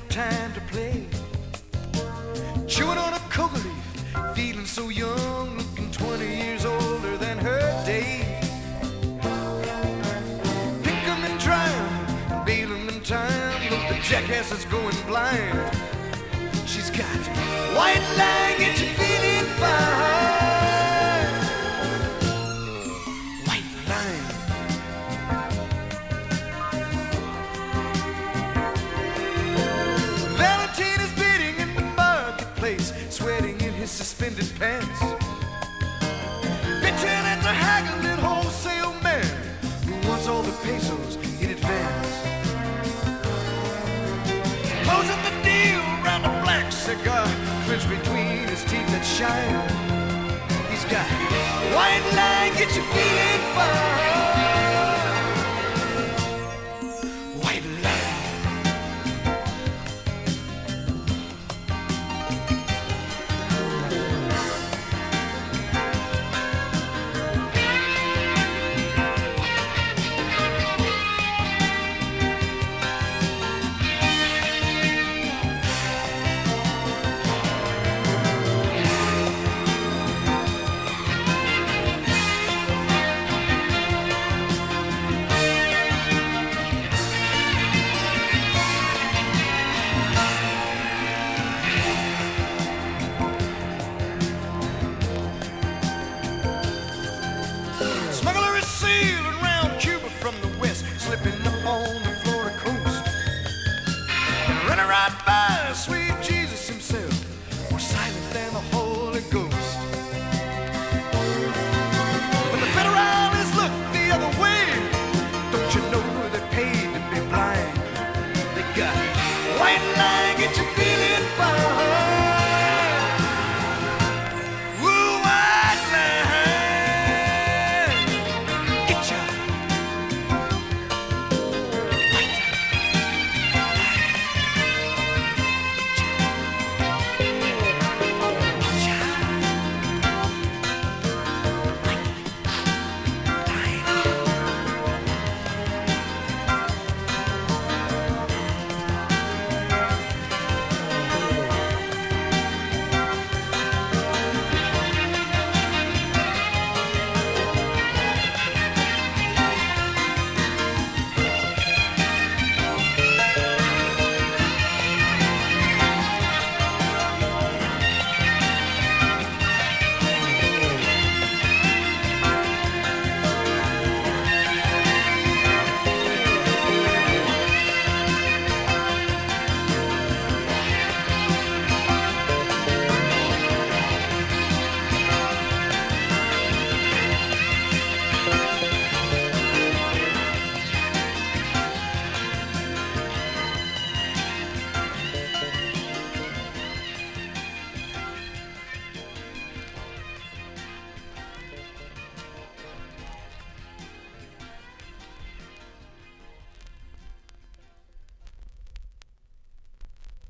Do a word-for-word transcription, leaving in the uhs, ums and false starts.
time to play. Chewing on a coca leaf, feeling so young, looking twenty years older than her day. Pick 'em and dry 'em, bail 'em in time. Look, the jackass is going blind. She's got white line, get you feeling fine. White line. Valentine is bidding in the marketplace, sweating in his suspended pants, bitching at the haggling wholesale man who wants all the pesos in advance. Closing the deal around a black cigar, clenched between his teeth that shine. He's got white line, get you feeling fine. White line. Smuggler is sailing round Cuba from the west, slipping up on the Florida coast. And running right by